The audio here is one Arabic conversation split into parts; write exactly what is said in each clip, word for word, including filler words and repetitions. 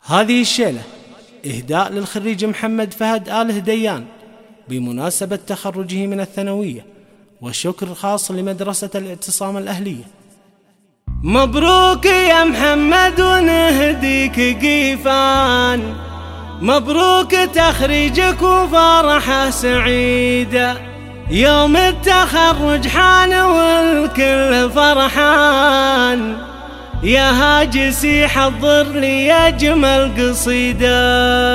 هذه الشيلة إهداء للخريج محمد فهد آل هديان بمناسبة تخرجه من الثانوية، والشكر خاص لمدرسة الاعتصام الأهلية. مبروك يا محمد ونهديك قيفان، مبروك تخريجك وفرحة سعيدة، يوم التخرج حان والكل فرحان، يا هاجسي حضر لي أجمل قصيدة.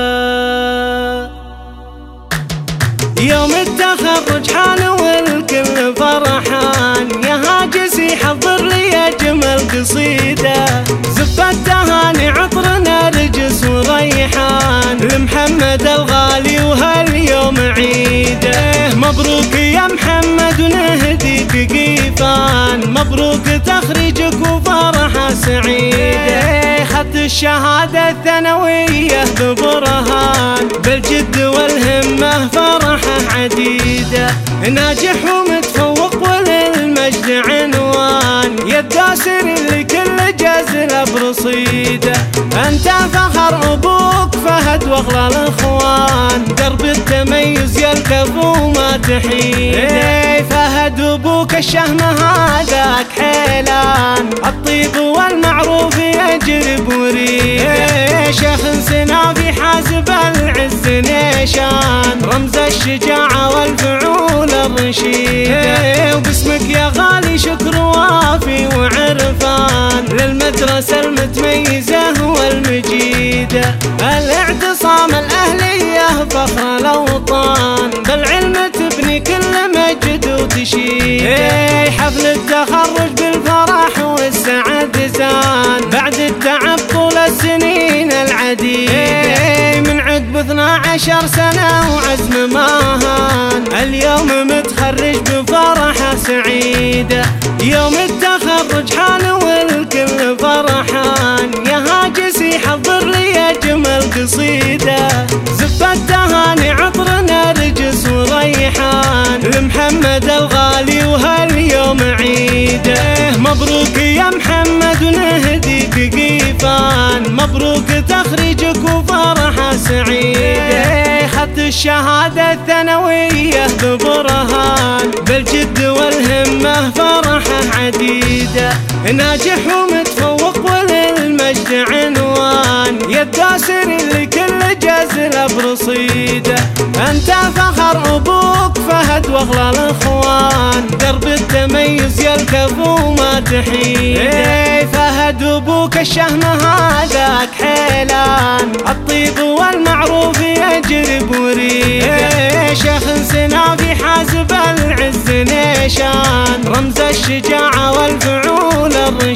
يوم التخرج حان والكل فرحان، يا هاجسي حضر لي أجمل قصيدة، زفت تهاني عطر نرجس وريحان لمحمد الغالي وهاليوم عيده. مبروك يا محمد ونهديك قيفان، مبروك تخريجك وفرحة سعيدة، خدت الشهادة الثانوية ببرهان، بالجد والهمة فرحة عديدة، ناجح ومتفوق وللمجد عنوان، يا الداسر اللي كل جزله برصيده، انت فخر ابوك فهد واغلى الاخوان، درب التميز يلكف وما تحيده، فهد ابوك الشهم هذاك حيلان، الطيب والمعروف يجرب وريده، شيخ سنا في حاسب العز نيشان، رمز الشجاعة والفعول الرشيدة، وباسمك يا غالي شكر وافي وعرفان للمدرسة المتميزة والمجيدة، الاعتصام الأهلية فخر الأوطان، بالعلم تبني كل مجد وتشيد، حفل التخرج بالفرح والسعد زان، بعد التعب طول السنين العديدة، من عقب اثنا عشر سنة وعزم ماهان، اليوم متخرج بفرحة سعيدة، يوم التخرج حان والكل فرحان، يا هاجسي حضر لي أجمل قصيدة، زفت تهاني عطر نرجس وريحان لمحمد الغالي وهاليوم عيده. مبروك يا محمد ونهديك قيفان، مبروك تخريجك وفرحة سعيدة، خدت الشهادة الثانوية ببرهان، بالجد والهمة فرحة عديدة، ناجح ومتفوق وللمجد عنوان، يا الداسر اللي كل جزله برصيده، انت فخر ابوك فهد واغلى الاخوان، درب التميز يلكف وما تحيده، فهد ابوك الشهم هذاك حيلان، الطيب والمعروف يجرب وريده، شيخ سنا في حاسب العز نيشان، رمز الشجاعة والفعول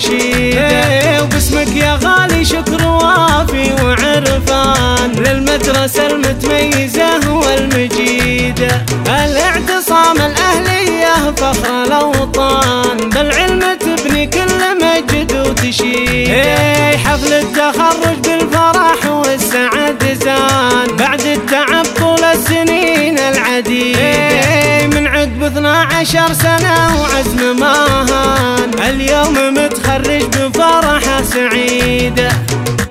الرشيدة، وباسمك يا غالي شكر وافي وعرفان للمدرسة المتميزة والمجيدة، الاعتصام الأهلية فخر الأوطان، بالعلم تبني كل مجد وتشيد، حفل التخرج بالفرح والسعد زان، بعد التعب طول السنين العديدة، من عقب اثنا عشر سنة وعزم ماهان، اليوم متخرج بفرحة سعيدة.